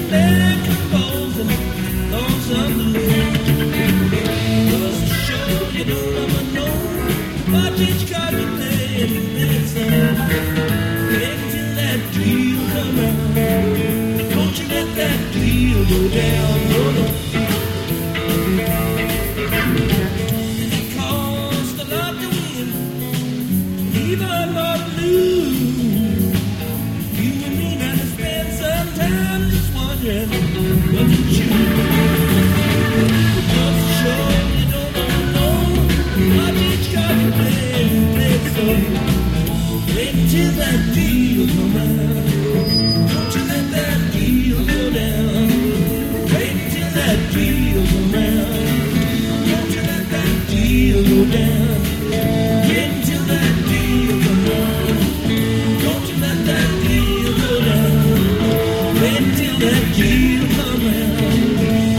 Wait till that deal come around.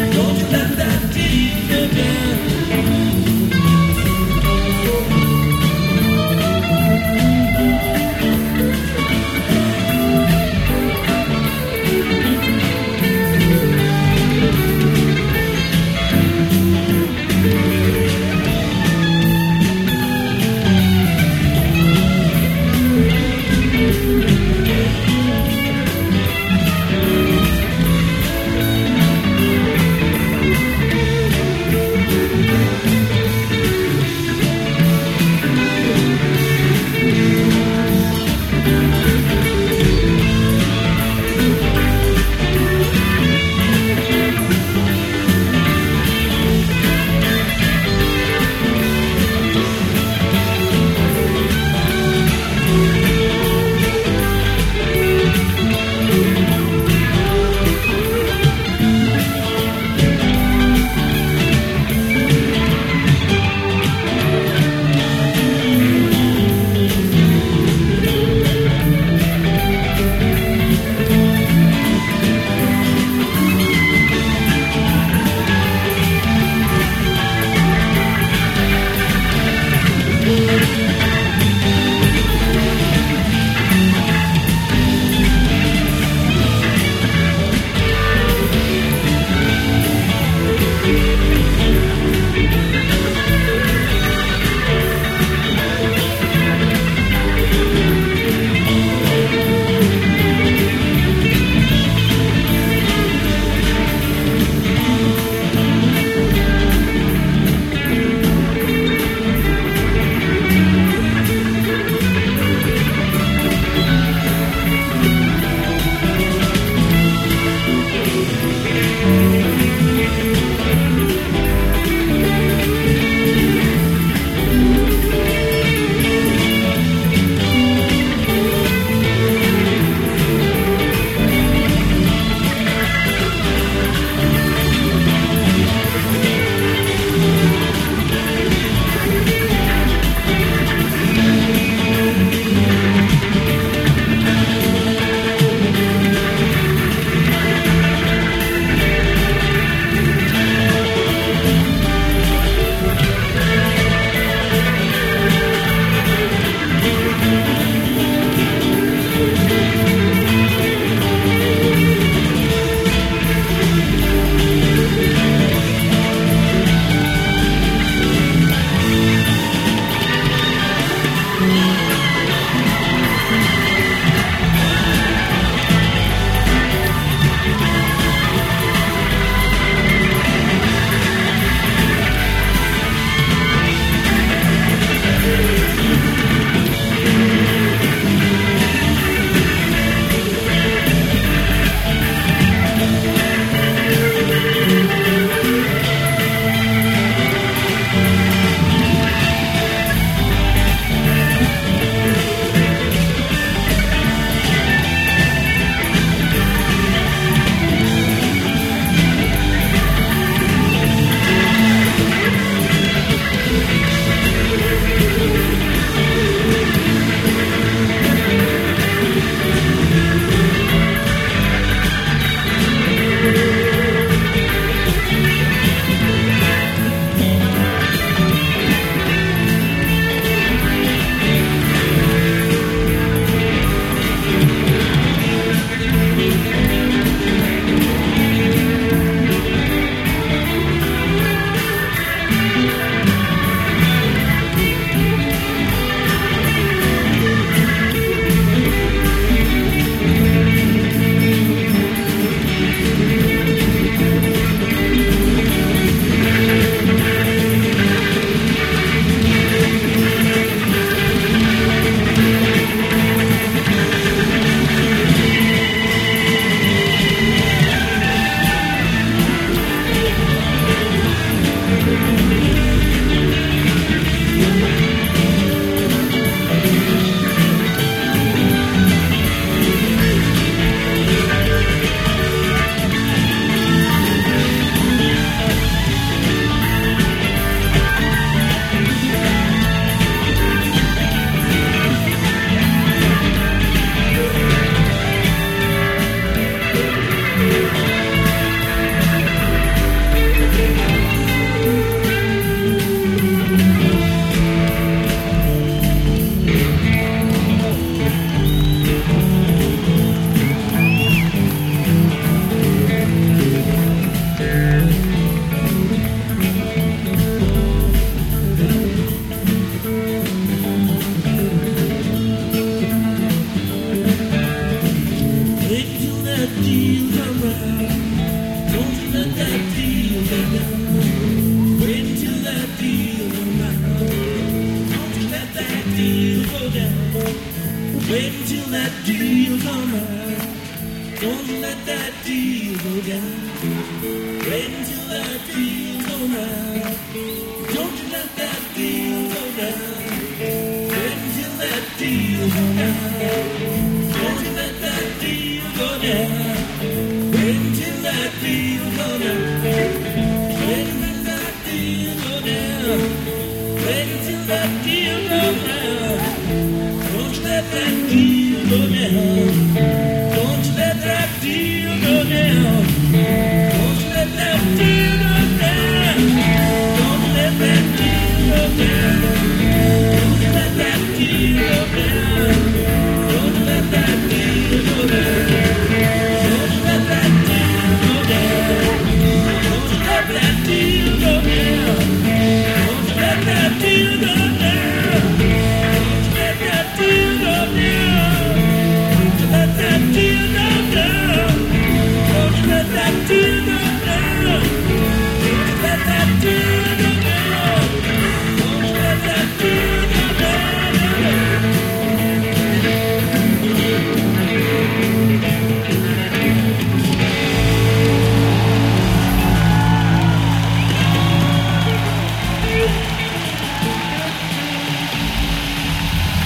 till that deal come round. Don't you let that deal go down. Wait until that deal come round. Don't you let that deal go down. Wait until that deal come round. Don't you let that deal go down. Wait until that deal come round. Don't you let that deal go down. Wait until that deal go down. Don't you let that deal go down. Wait until that deal go down. Wait until that deal go down. Wait until that deal go down. Don't you let that deal go down. Don't you let that deal go down. Don't you let that deal go down. Don't you let that deal go down. Don't you let that deal go down. Don't you let that deal go down. Don't you let that deal go down. Don't you let that deal go down. Don't you let that deal go down. Don't you let that deal go down. Don't you let that deal go down. Don't you let that deal go down. Don't you let that deal go down. Don't you let that deal go down.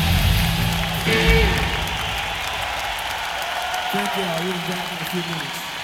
Thank you. I'll be back in a few minutes.